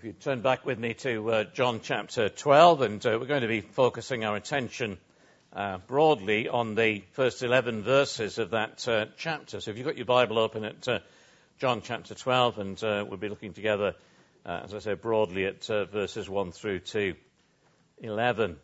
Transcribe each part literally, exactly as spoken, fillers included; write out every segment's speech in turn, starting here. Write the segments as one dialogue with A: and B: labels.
A: you turn back with me to uh, John chapter twelve, and uh, we're going to be focusing our attention uh, broadly on the first eleven verses of that uh, chapter. So if you've got your Bible open at uh, John chapter twelve, and uh, we'll be looking together, uh, as I say, broadly at uh, verses one through to eleven.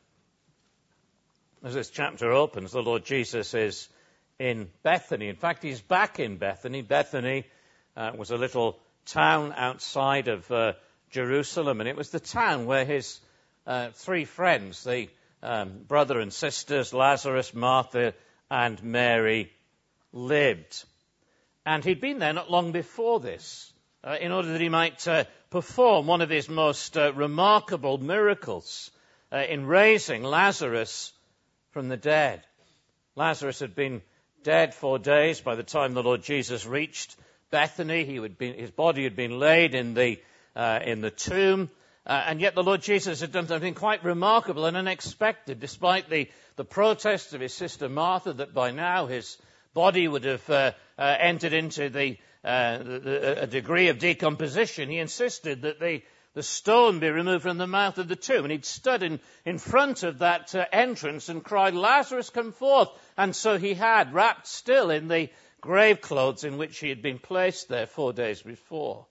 A: As this chapter opens, the Lord Jesus is in Bethany. In fact, he's back in Bethany. Bethany uh, was a little town outside of uh, Jerusalem, and it was the town where his uh, three friends, the um, brother and sisters, Lazarus, Martha, and Mary, lived. And he'd been there not long before this, uh, in order that he might uh, perform one of his most uh, remarkable miracles uh, in raising Lazarus from the dead. Lazarus had been dead four days by the time the Lord Jesus reached Bethany. He would be, his body had been laid in the uh, in the tomb, uh, and yet the Lord Jesus had done something quite remarkable and unexpected, despite the, the protests of his sister Martha that by now his body would have uh, uh, entered into the, uh, the, the a degree of decomposition. He insisted that the the stone be removed from the mouth of the tomb, and he'd stood in, in front of that uh, entrance and cried, "Lazarus, come forth!" And so he had, wrapped still in the grave clothes in which he had been placed there four days before.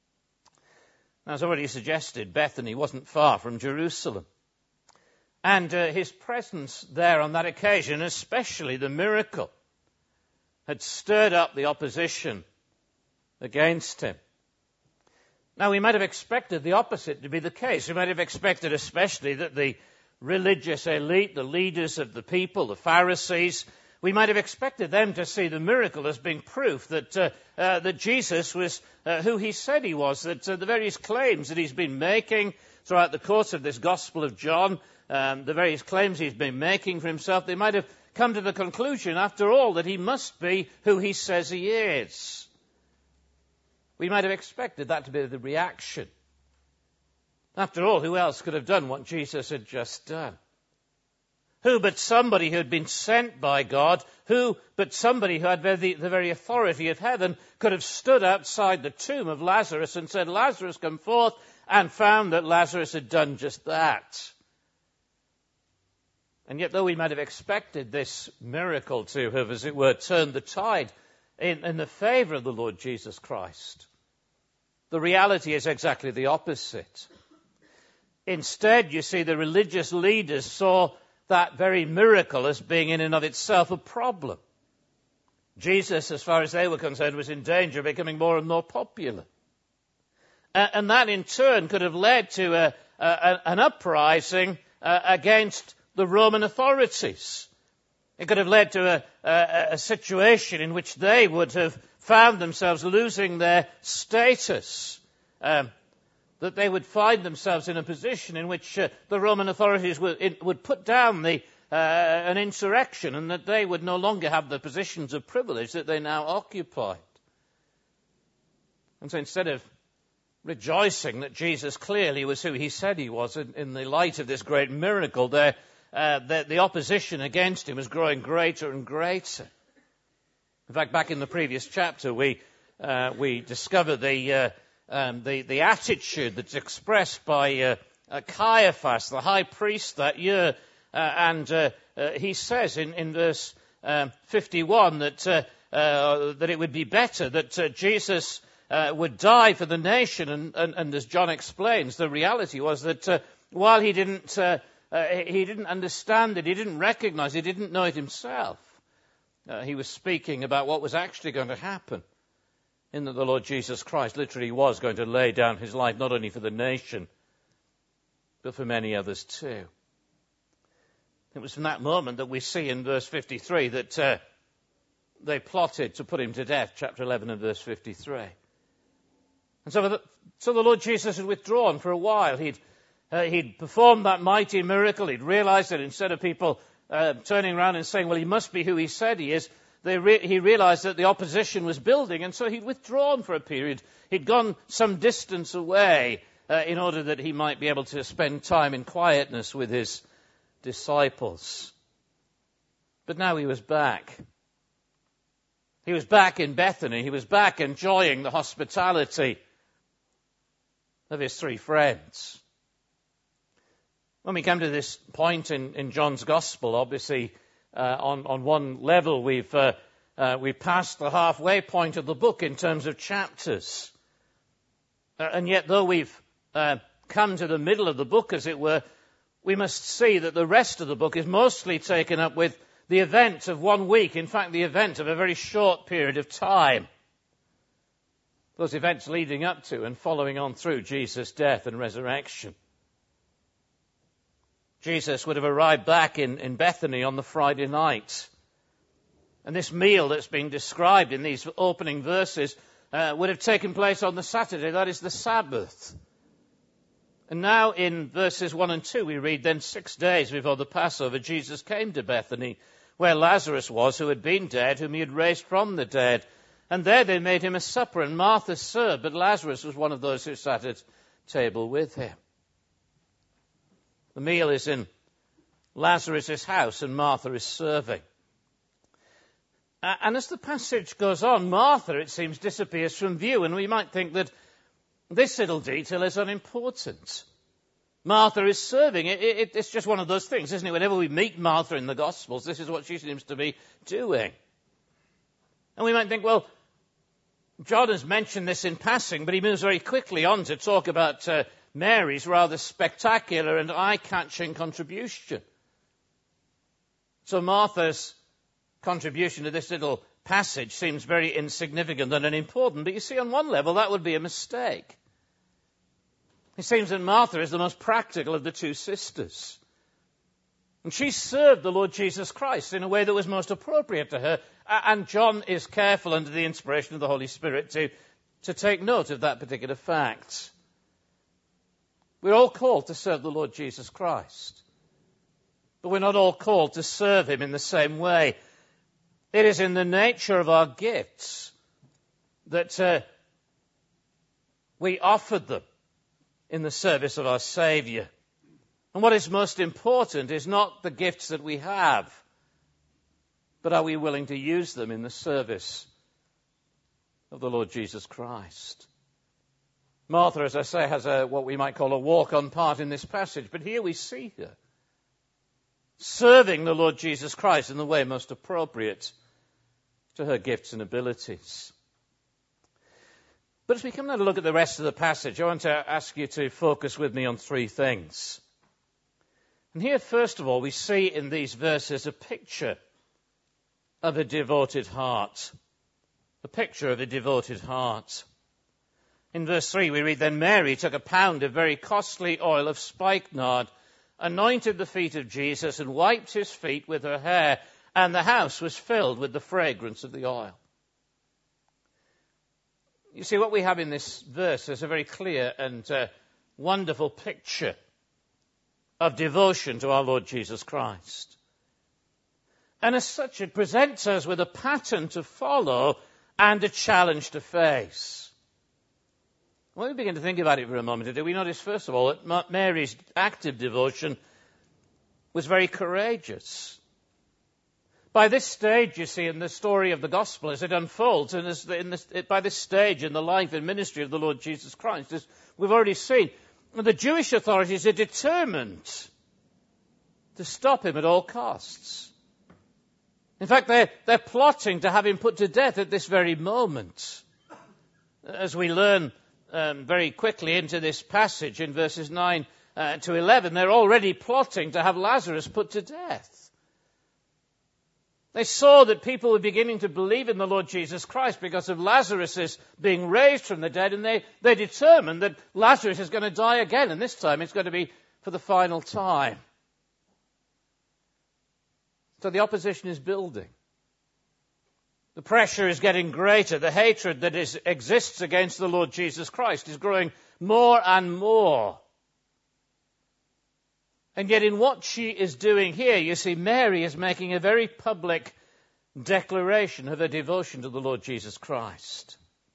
A: Now, as already suggested, Bethany wasn't far from Jerusalem. And uh, his presence there on that occasion, especially the miracle, had stirred up the opposition against him. Now, we might have expected the opposite to be the case. We might have expected especially that the religious elite, the leaders of the people, the Pharisees, we might have expected them to see the miracle as being proof that uh, uh, that Jesus was uh, who he said he was, that uh, the various claims that he's been making throughout the course of this Gospel of John, um, the various claims he's been making for himself, they might have come to the conclusion, after all, that he must be who he says he is. We might have expected that to be the reaction. After all, who else could have done what Jesus had just done? Who but somebody who had been sent by God, who but somebody who had the, the very authority of heaven, could have stood outside the tomb of Lazarus and said, "Lazarus, come forth," and found that Lazarus had done just that. And yet, though we might have expected this miracle to have, as it were, turned the tide in, in the favor of the Lord Jesus Christ, the reality is exactly the opposite. Instead, you see, the religious leaders saw that very miracle as being in and of itself a problem. Jesus, as far as they were concerned, was in danger of becoming more and more popular. Uh, and that in turn could have led to a, a, an uprising uh, against the Roman authorities. It could have led to a, a, a situation in which they would have found themselves losing their status, um, that they would find themselves in a position in which uh, the Roman authorities would, it, would put down the, uh, an insurrection, and that they would no longer have the positions of privilege that they now occupied. And so instead of rejoicing that Jesus clearly was who he said he was in, in the light of this great miracle, there, uh, the, the opposition against him was growing greater and greater. In fact, back in the previous chapter, we uh, we discover the uh, Um, the, the attitude that's expressed by uh, uh, Caiaphas, the high priest that year. Uh, and uh, uh, he says in, in verse um, fifty-one that, uh, uh, that it would be better that uh, Jesus uh, would die for the nation. And, and, and as John explains, the reality was that uh, while he didn't, uh, uh, he didn't understand it, he didn't recognize it, he didn't know it himself, uh, he was speaking about what was actually going to happen, in that the Lord Jesus Christ literally was going to lay down his life not only for the nation, but for many others too. It was from that moment that we see in verse fifty-three that uh, they plotted to put him to death, chapter eleven and verse fifty-three. And so the, so the Lord Jesus had withdrawn for a while. He'd, uh, he'd performed that mighty miracle. He'd realized that instead of people uh, turning around and saying, "Well, he must be who he said he is," They re- he realized that the opposition was building, and so he'd withdrawn for a period. He'd gone some distance away uh, in order that he might be able to spend time in quietness with his disciples. But now he was back. He was back in Bethany. He was back enjoying the hospitality of his three friends. When we come to this point in, in John's Gospel, obviously, uh, on, on one level, we've, uh, uh, we've passed the halfway point of the book in terms of chapters. Uh, and yet, though we've uh, come to the middle of the book, as it were, we must see that the rest of the book is mostly taken up with the event of one week. In fact, the event of a very short period of time. Those events leading up to and following on through Jesus' death and resurrection. Jesus would have arrived back in, in Bethany on the Friday night. And this meal that's being described in these opening verses uh, would have taken place on the Saturday, that is the Sabbath. And now in verses one and two we read, then six days before the Passover, Jesus came to Bethany, where Lazarus was, who had been dead, whom he had raised from the dead. And there they made him a supper, and Martha served, but Lazarus was one of those who sat at table with him. The meal is in Lazarus' house, and Martha is serving. And as the passage goes on, Martha, it seems, disappears from view, and we might think that this little detail is unimportant. Martha is serving. It, it, it's just one of those things, isn't it? Whenever we meet Martha in the Gospels, this is what she seems to be doing. And we might think, well, John has mentioned this in passing, but he moves very quickly on to talk about uh, Mary's rather spectacular and eye-catching contribution. So Martha's contribution to this little passage seems very insignificant and unimportant, but you see, on one level, that would be a mistake. It seems that Martha is the most practical of the two sisters. And she served the Lord Jesus Christ in a way that was most appropriate to her, and John is careful under the inspiration of the Holy Spirit to, to take note of that particular fact. We're all called to serve the Lord Jesus Christ. But we're not all called to serve him in the same way. It is in the nature of our gifts that uh, we offered them in the service of our Saviour. And what is most important is not the gifts that we have, but are we willing to use them in the service of the Lord Jesus Christ? Martha, as I say, has a what we might call a walk-on part in this passage, but here we see her serving the Lord Jesus Christ in the way most appropriate to her gifts and abilities. But as we come now to look at the rest of the passage, I want to ask you to focus with me on three things. And here, first of all, we see in these verses a picture of a devoted heart. A picture of a devoted heart. In verse three we read, then Mary took a pound of very costly oil of spikenard, anointed the feet of Jesus, and wiped his feet with her hair, and the house was filled with the fragrance of the oil. You see, what we have in this verse is a very clear and uh, wonderful picture of devotion to our Lord Jesus Christ. And as such, it presents us with a pattern to follow and a challenge to face. When we begin to think about it for a moment, do we notice, first of all, that Mary's active devotion was very courageous. By this stage, you see, in the story of the gospel, as it unfolds, and as the, in this, by this stage in the life and ministry of the Lord Jesus Christ, as we've already seen, the Jewish authorities are determined to stop him at all costs. In fact, they're, they're plotting to have him put to death at this very moment. As we learn um, very quickly into this passage in verses nine uh, to eleven, they're already plotting to have Lazarus put to death. They saw that people were beginning to believe in the Lord Jesus Christ because of Lazarus' being raised from the dead, and they, they determined that Lazarus is going to die again, and this time it's going to be for the final time. So the opposition is building. The pressure is getting greater. The hatred that is, exists against the Lord Jesus Christ is growing more and more. And yet in what she is doing here, you see, Mary is making a very public declaration of her devotion to the Lord Jesus Christ.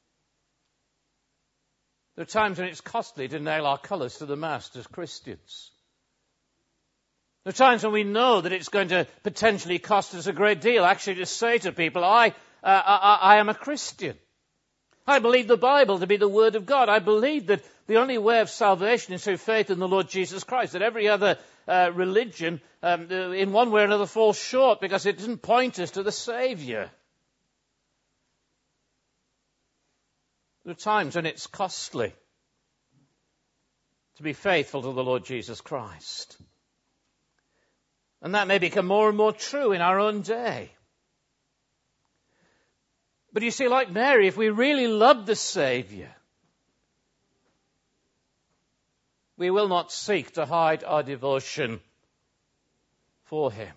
A: There are times when it's costly to nail our colours to the mast as Christians. There are times when we know that it's going to potentially cost us a great deal, actually to say to people, I, uh, I, I am a Christian. I believe the Bible to be the Word of God. I believe that the only way of salvation is through faith in the Lord Jesus Christ, that every other uh, religion um, in one way or another falls short because it doesn't point us to the Saviour. There are times when it's costly to be faithful to the Lord Jesus Christ. And that may become more and more true in our own day. But you see, like Mary, if we really love the Saviour, we will not seek to hide our devotion for him.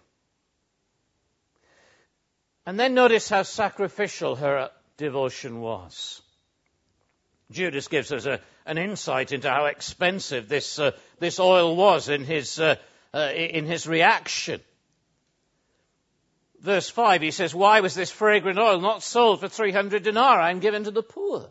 A: And then notice how sacrificial her devotion was. Judas gives us a, an insight into how expensive this uh, this oil was in his uh, uh, in his reaction. Verse five, he says, "Why was this fragrant oil not sold for three hundred denarii and given to the poor?"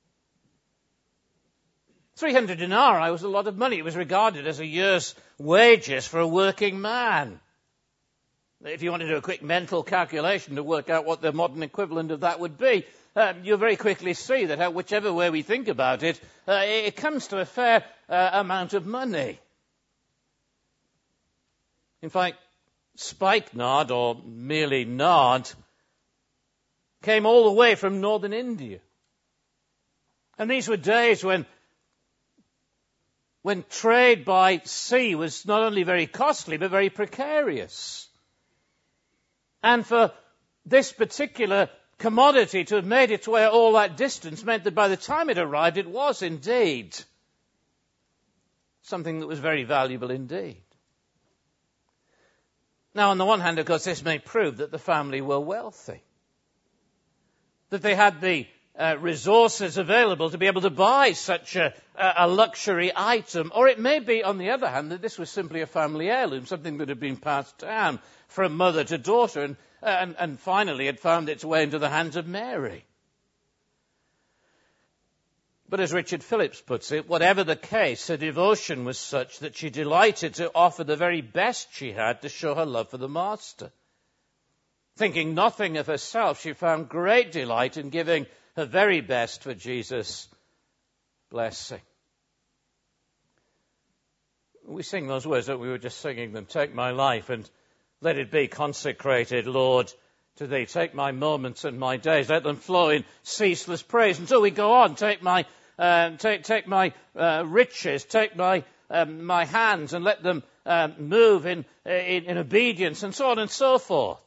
A: three hundred denarii was a lot of money. It was regarded as a year's wages for a working man. If you want to do a quick mental calculation to work out what the modern equivalent of that would be, um, you'll very quickly see that how, whichever way we think about it, uh, it comes to a fair uh, amount of money. In fact, spikenard, or merely nard, came all the way from northern India. And these were days when when trade by sea was not only very costly, but very precarious. And for this particular commodity to have made its way all that distance meant that by the time it arrived, it was indeed something that was very valuable indeed. Now, on the one hand, of course, this may prove that the family were wealthy, that they had the uh, resources available to be able to buy such a, a luxury item. Or it may be, on the other hand, that this was simply a family heirloom, something that had been passed down from mother to daughter, and, and, and finally had found its way into the hands of Mary. But as Richard Phillips puts it, whatever the case, her devotion was such that she delighted to offer the very best she had to show her love for the Master. Thinking nothing of herself, she found great delight in giving her very best for Jesus' blessing. We sing those words that we were just singing them. Take my life and let it be consecrated, Lord, to thee. Take my moments and my days. Let them flow in ceaseless praise. Until we go on, take my uh, take take my uh, riches, take my um, my hands, and let them uh, move in, in in obedience, and so on and so forth.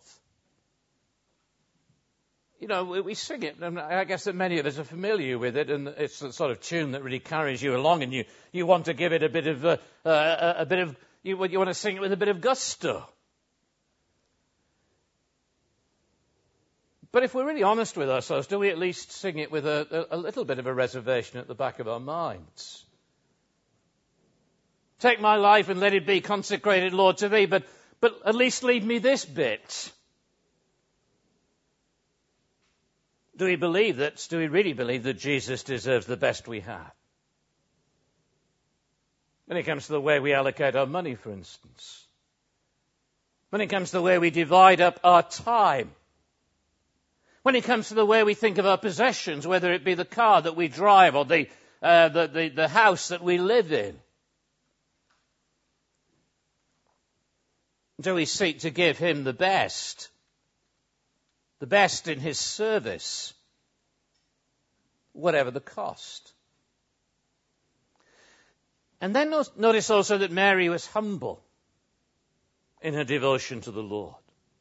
A: You know, we, we sing it, and I guess that many of us are familiar with it, and it's the sort of tune that really carries you along, and you, you want to give it a bit of uh, uh, a bit of you, you want to sing it with a bit of gusto. But if we're really honest with ourselves, do we at least sing it with a, a, a little bit of a reservation at the back of our minds? Take my life and let it be consecrated, Lord, to thee, but, but at least leave me this bit. Do we believe that, do we really believe that Jesus deserves the best we have? When it comes to the way we allocate our money, for instance. When it comes to the way we divide up our time. When it comes to the way we think of our possessions, whether it be the car that we drive or the, uh, the, the, the house that we live in. Do we seek to give him the best? The best in his service, whatever the cost. And then notice also that Mary was humble in her devotion to the Lord.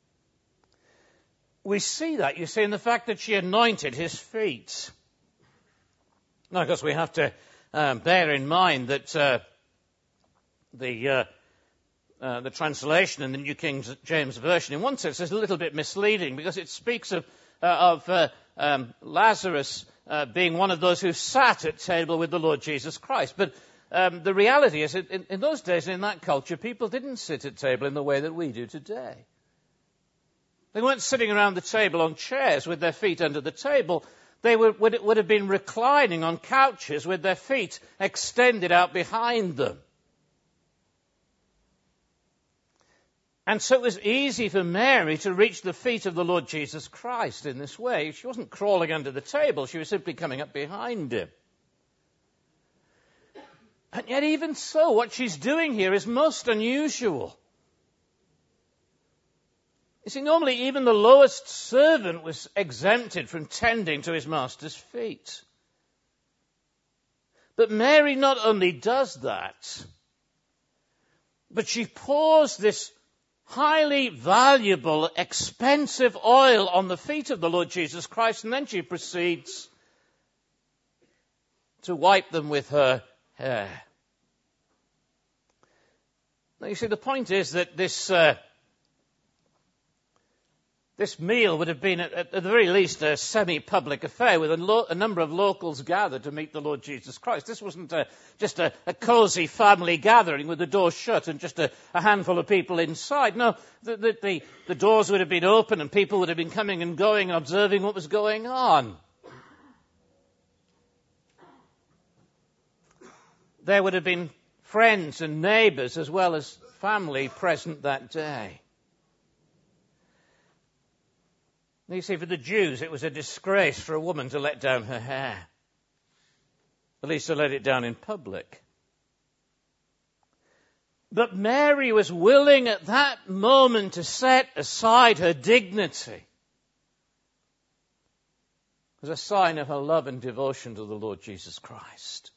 A: We see that, you see, in the fact that she anointed his feet. Now, of course, we have to um, bear in mind that uh, the uh, uh, the translation in the New King James Version, in one sense, is a little bit misleading because it speaks of uh, of uh, um, Lazarus uh, being one of those who sat at table with the Lord Jesus Christ. But um, the reality is, in, in those days, in that culture, people didn't sit at table in the way that we do today. They weren't sitting around the table on chairs with their feet under the table. They would, would, would have been reclining on couches with their feet extended out behind them. And so it was easy for Mary to reach the feet of the Lord Jesus Christ in this way. She wasn't crawling under the table. She was simply coming up behind him. And yet even so, what she's doing here is most unusual. You see, normally even the lowest servant was exempted from tending to his master's feet. But Mary not only does that, but she pours this highly valuable, expensive oil on the feet of the Lord Jesus Christ, and then she proceeds to wipe them with her hair. Now, you see, the point is that this uh, this meal would have been, at, at the very least, a semi-public affair with a, lo- a number of locals gathered to meet the Lord Jesus Christ. This wasn't a, just a, a cosy family gathering with the doors shut and just a, a handful of people inside. No, the, the, the, the doors would have been open and people would have been coming and going and observing what was going on. There would have been friends and neighbours as well as family present that day. You see, for the Jews, it was a disgrace for a woman to let down her hair. At least to let it down in public. But Mary was willing at that moment to set aside her dignity as a sign of her love and devotion to the Lord Jesus Christ.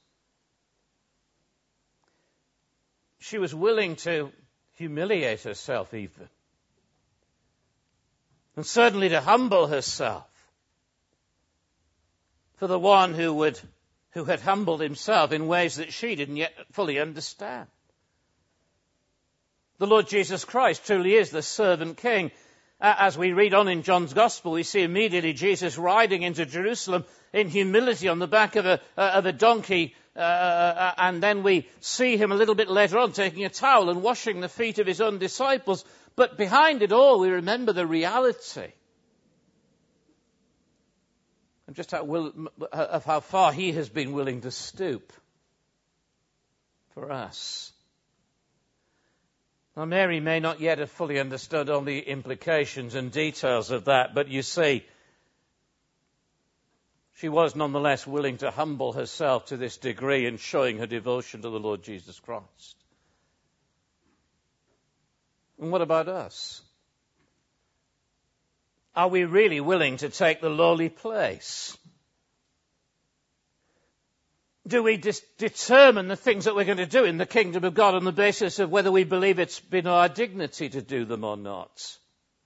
A: She was willing to humiliate herself even. And certainly to humble herself for the one who would, who had humbled himself in ways that she didn't yet fully understand. The Lord Jesus Christ truly is the servant king. As we read on in John's Gospel, we see immediately Jesus riding into Jerusalem in humility on the back of a, of a donkey, uh, and then we see him a little bit later on taking a towel and washing the feet of his own disciples. But behind it all, we remember the reality and just how will, of how far he has been willing to stoop for us. Now, Mary may not yet have fully understood all the implications and details of that, but you see, she was nonetheless willing to humble herself to this degree in showing her devotion to the Lord Jesus Christ. And what about us? Are we really willing to take the lowly place? Do we dis- determine the things that we're going to do in the kingdom of God on the basis of whether we believe it's been our dignity to do them or not?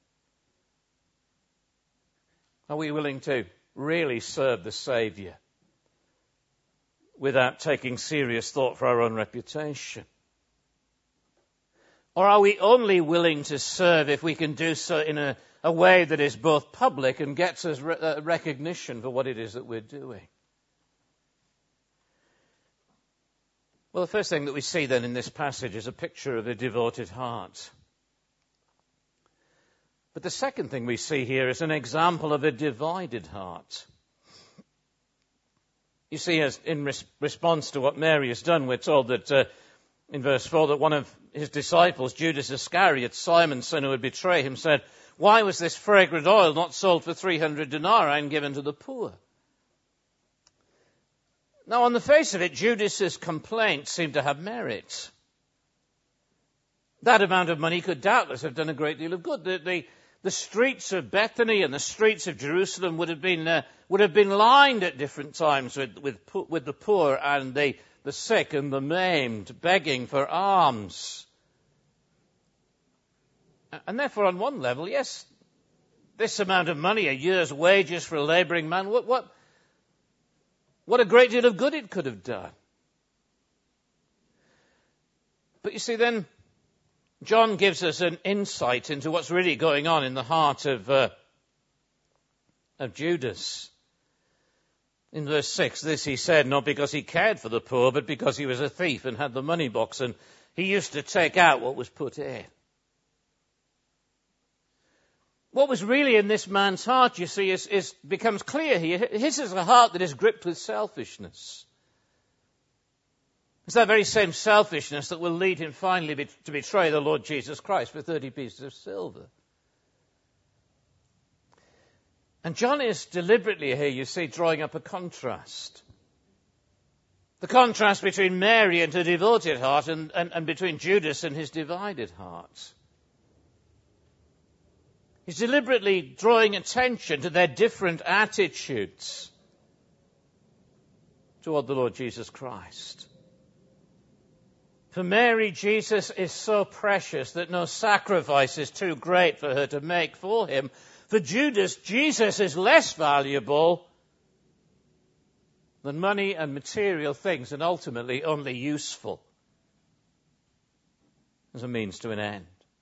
A: Are we willing to really serve the Saviour without taking serious thought for our own reputation? Or are we only willing to serve if we can do so in a, a way that is both public and gets us re- uh, recognition for what it is that we're doing? Well, the first thing that we see then in this passage is a picture of a devoted heart. But the second thing we see here is an example of a divided heart. You see, as in res- response to what Mary has done, we're told that uh, in verse four that one of his disciples, Judas Iscariot, Simon's son who would betray him, said, "Why was this fragrant oil not sold for three hundred denarii and given to the poor?" Now, on the face of it, Judas's complaint seemed to have merit. That amount of money could doubtless have done a great deal of good. The, the, the streets of Bethany and the streets of Jerusalem would have been uh, would have been lined at different times with with, with the poor and the, the sick and the maimed, begging for alms. And therefore, on one level, yes, this amount of money, a year's wages for a labouring man, what what? What a great deal of good it could have done. But you see, then, John gives us an insight into what's really going on in the heart of, uh, of Judas. In verse six, this he said, not because he cared for the poor, but because he was a thief and had the money box, and he used to take out what was put in. What was really in this man's heart, you see, is, is becomes clear here. His is a heart that is gripped with selfishness. It's that very same selfishness that will lead him finally be, to betray the Lord Jesus Christ for thirty pieces of silver. And John is deliberately here, you see, drawing up a contrast. The contrast between Mary and her devoted heart and, and, and between Judas and his divided heart. He's deliberately drawing attention to their different attitudes toward the Lord Jesus Christ. For Mary, Jesus is so precious that no sacrifice is too great for her to make for him. For Judas, Jesus is less valuable than money and material things, and ultimately only useful as a means to an end.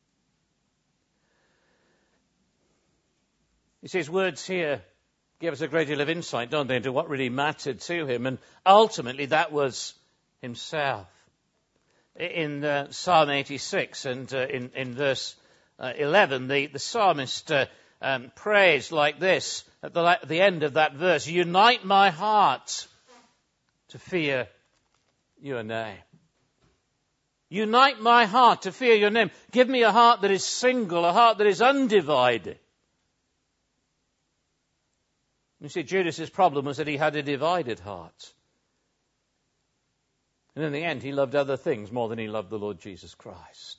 A: You see, his words here give us a great deal of insight, don't they, into what really mattered to him, and ultimately that was himself. In uh, Psalm eighty-six and uh, in, in verse uh, eleven, the, the psalmist uh, um, prays like this at the, at the end of that verse: "Unite my heart to fear your name." Unite my heart to fear your name. Give me a heart that is single, a heart that is undivided. You see, Judas's problem was that he had a divided heart. And in the end, he loved other things more than he loved the Lord Jesus Christ.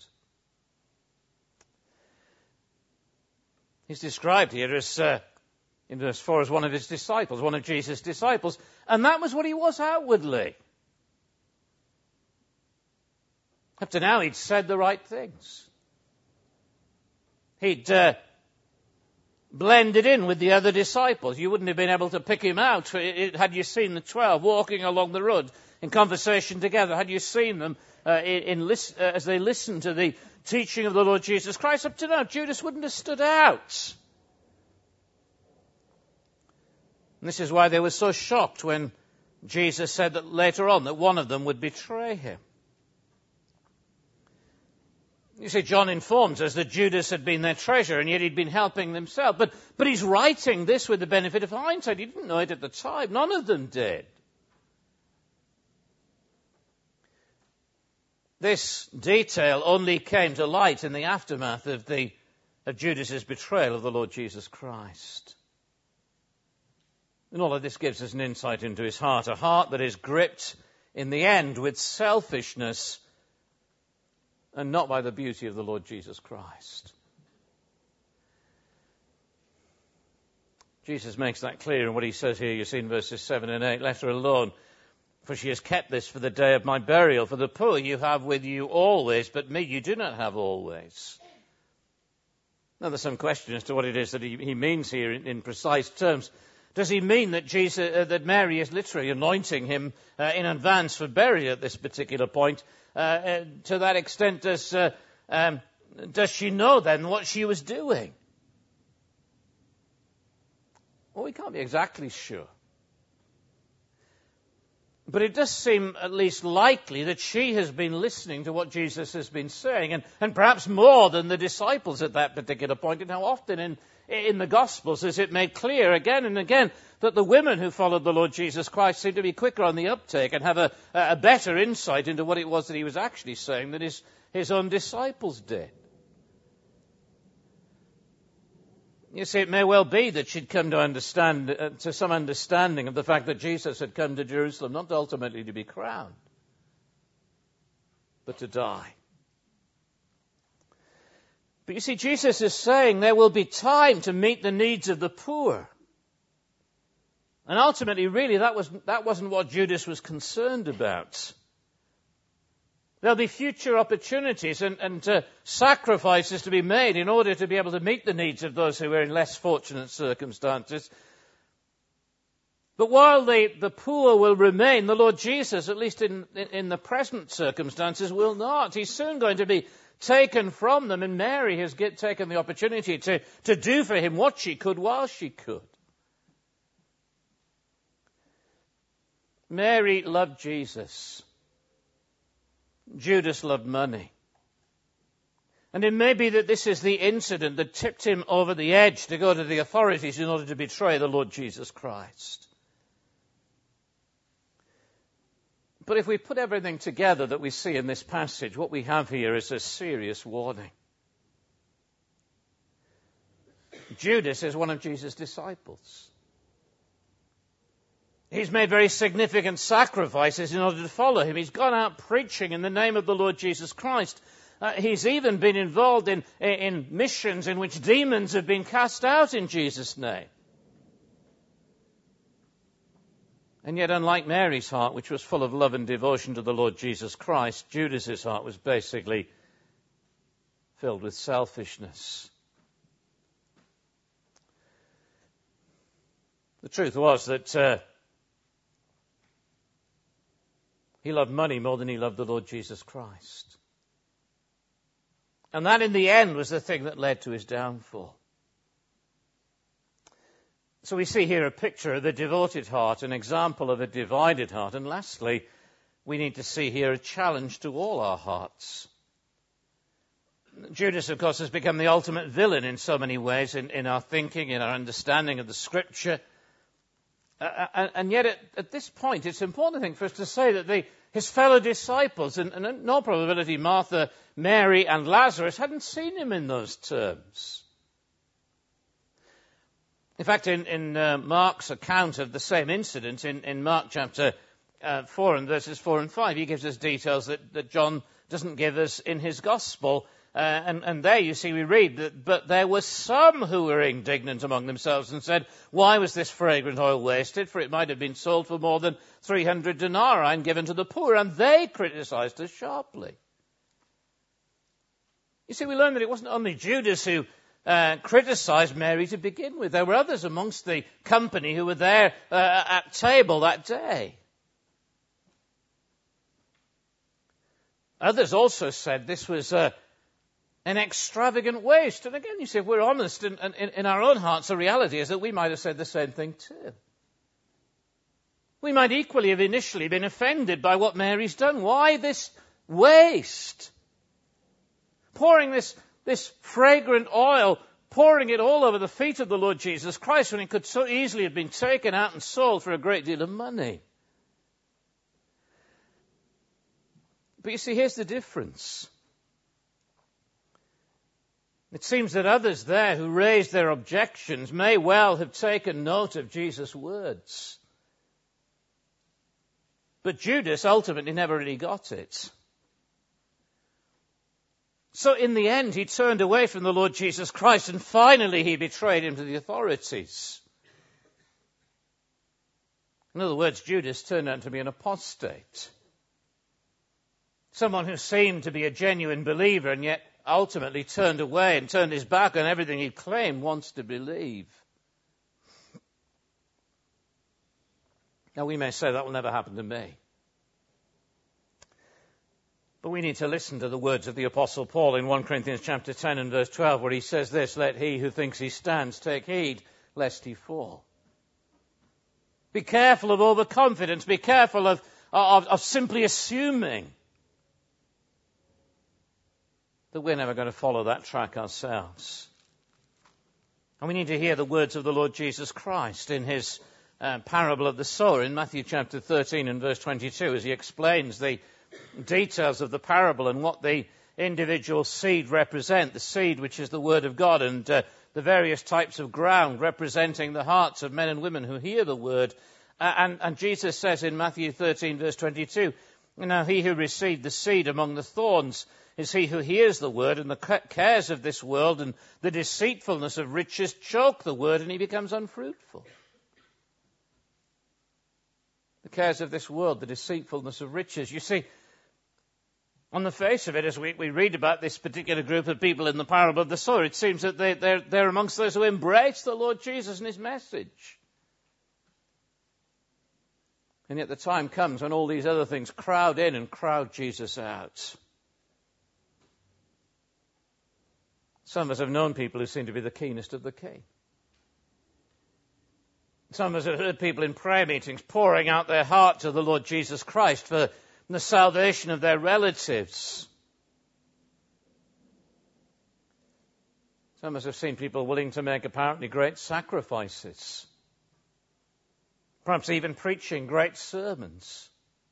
A: He's described here as, uh, in verse four, as one of his disciples, one of Jesus' disciples. And that was what he was outwardly. Up to now, he'd said the right things. He'd uh, blended in with the other disciples. You wouldn't have been able to pick him out had you seen the twelve walking along the road in conversation together. Had you seen them uh, in, in list, uh, as they listened to the teaching of the Lord Jesus Christ. Up to now, Judas wouldn't have stood out. And this is why they were so shocked when Jesus said that later on that one of them would betray him. You see, John informs us that Judas had been their treasurer, and yet he'd been helping himself. But, but he's writing this with the benefit of hindsight. He didn't know it at the time. None of them did. This detail only came to light in the aftermath of, the, of Judas's betrayal of the Lord Jesus Christ. And all of this gives us an insight into his heart, a heart that is gripped in the end with selfishness and not by the beauty of the Lord Jesus Christ. Jesus makes that clear in what he says here. You see in verses seven and eight, "Let her alone, for she has kept this for the day of my burial. For the poor you have with you always, but me you do not have always." Now there's some question as to what it is that he, he means here in, in precise terms. Does he mean that Jesus, uh, that Mary is literally anointing him uh, in advance for burial at this particular point? Uh, uh, to that extent, does, uh, um, does she know then what she was doing? Well, we can't be exactly sure. But it does seem at least likely that she has been listening to what Jesus has been saying, and, and perhaps more than the disciples at that particular point. And how often in, in the Gospels is it made clear again and again that the women who followed the Lord Jesus Christ seem to be quicker on the uptake and have a, a better insight into what it was that he was actually saying than his, his own disciples did. You see, it may well be that she'd come to understand, uh, to some understanding of the fact that Jesus had come to Jerusalem not ultimately to be crowned, but to die. But you see, Jesus is saying there will be time to meet the needs of the poor. And ultimately, really, that was, that wasn't what Judas was concerned about. There'll be future opportunities and, and uh, sacrifices to be made in order to be able to meet the needs of those who are in less fortunate circumstances. But while the, the poor will remain, the Lord Jesus, at least in, in, in the present circumstances, will not. He's soon going to be taken from them, and Mary has get, taken the opportunity to, to do for him what she could while she could. Mary loved Jesus. Judas loved money. And it may be that this is the incident that tipped him over the edge to go to the authorities in order to betray the Lord Jesus Christ. But if we put everything together that we see in this passage, what we have here is a serious warning. Judas is one of Jesus' disciples. He's made very significant sacrifices in order to follow him. He's gone out preaching in the name of the Lord Jesus Christ. Uh, he's even been involved in, in missions in which demons have been cast out in Jesus' name. And yet, unlike Mary's heart, which was full of love and devotion to the Lord Jesus Christ, Judas's heart was basically filled with selfishness. The truth was that uh, he loved money more than he loved the Lord Jesus Christ. And that, in the end, was the thing that led to his downfall. So we see here a picture of the devoted heart, an example of a divided heart. And lastly, we need to see here a challenge to all our hearts. Judas, of course, has become the ultimate villain in so many ways in, in our thinking, in our understanding of the Scripture. Uh, and, and yet, at, at this point, it's important, I think, for us to say that the, his fellow disciples, and, and in no probability Martha, Mary, and Lazarus, hadn't seen him in those terms. In fact, in, in uh, Mark's account of the same incident, in, in Mark chapter uh, four and verses four and five, he gives us details that, that John doesn't give us in his gospel. Uh, and, and there, you see, we read that, but there were some who were indignant among themselves and said, why was this fragrant oil wasted? For it might have been sold for more than three hundred denarii and given to the poor. And they criticized us sharply. You see, we learn that it wasn't only Judas who Uh, criticized Mary to begin with. There were others amongst the company who were there uh, at table that day. Others also said this was uh, an extravagant waste. And again, you see, if we're honest in, in, in our own hearts, the reality is that we might have said the same thing too. We might equally have initially been offended by what Mary's done. Why this waste? Pouring this This fragrant oil, pouring it all over the feet of the Lord Jesus Christ when it could so easily have been taken out and sold for a great deal of money. But you see, here's the difference. It seems that others there who raised their objections may well have taken note of Jesus' words. But Judas ultimately never really got it. So in the end, he turned away from the Lord Jesus Christ, and finally he betrayed him to the authorities. In other words, Judas turned out to be an apostate. Someone who seemed to be a genuine believer and yet ultimately turned away and turned his back on everything he claimed once to believe. Now we may say that will never happen to me. But we need to listen to the words of the Apostle Paul in First Corinthians chapter ten and verse twelve, where he says this, let he who thinks he stands take heed lest he fall. Be careful of overconfidence. Be careful of, of, of simply assuming that we're never going to follow that track ourselves. And we need to hear the words of the Lord Jesus Christ in his uh, parable of the sower in Matthew chapter thirteen and verse twenty-two, as he explains the details of the parable and what the individual seed represent, the seed which is the word of God, and uh, the various types of ground representing the hearts of men and women who hear the word. Uh, and, and Jesus says in Matthew thirteen verse twenty-two, now he who received the seed among the thorns is he who hears the word, and the cares of this world and the deceitfulness of riches choke the word, and he becomes unfruitful. The cares of this world, the deceitfulness of riches. You see, on the face of it, as we, we read about this particular group of people in the parable of the sower, it seems that they, they're, they're amongst those who embrace the Lord Jesus and his message. And yet the time comes when all these other things crowd in and crowd Jesus out. Some of us have known people who seem to be the keenest of the keen. Some of us have heard people in prayer meetings pouring out their heart to the Lord Jesus Christ for the salvation of their relatives. Some of us have seen people willing to make apparently great sacrifices, perhaps even preaching great sermons.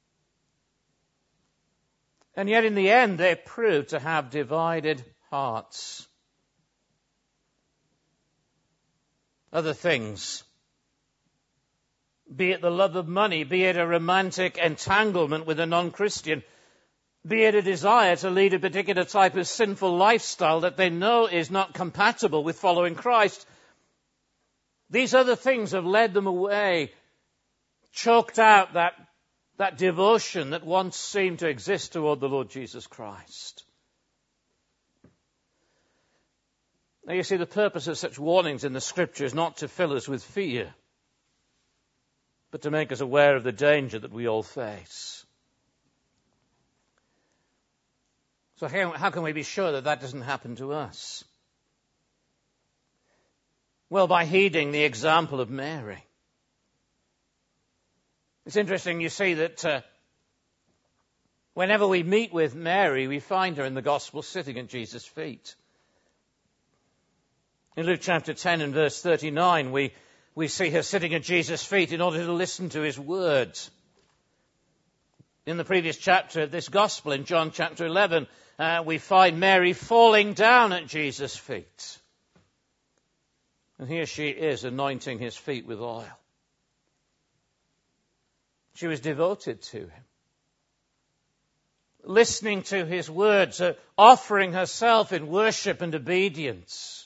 A: And yet in the end they prove to have divided hearts. Other things be it the love of money, be it a romantic entanglement with a non-Christian, be it a desire to lead a particular type of sinful lifestyle that they know is not compatible with following Christ. These other things have led them away, choked out that, that devotion that once seemed to exist toward the Lord Jesus Christ. Now you see, the purpose of such warnings in the Scripture is not to fill us with fear, but to make us aware of the danger that we all face. So how, how can we be sure that that doesn't happen to us? Well, by heeding the example of Mary. It's interesting, you see, that uh, whenever we meet with Mary, we find her in the Gospel sitting at Jesus' feet. In Luke chapter ten and verse thirty-nine, we, we see her sitting at Jesus' feet in order to listen to his words. In the previous chapter of this Gospel, in John chapter eleven, uh, we find Mary falling down at Jesus' feet. And here she is anointing his feet with oil. She was devoted to him, listening to his words, uh, offering herself in worship and obedience.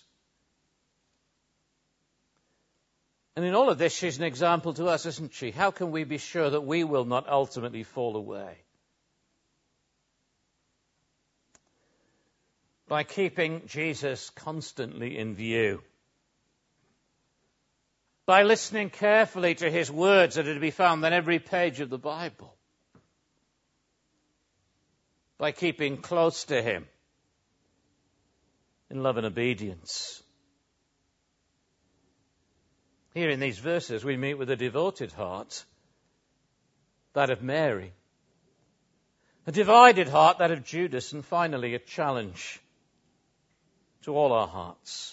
A: And in all of this, she's an example to us, isn't she? How can we be sure that we will not ultimately fall away? By keeping Jesus constantly in view. By listening carefully to his words that are to be found on every page of the Bible. By keeping close to him in love and obedience. Here in these verses we meet with a devoted heart, that of Mary. A divided heart, that of Judas, and finally a challenge to all our hearts.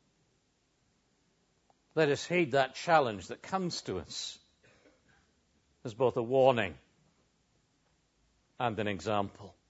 A: Let us heed that challenge that comes to us as both a warning and an example.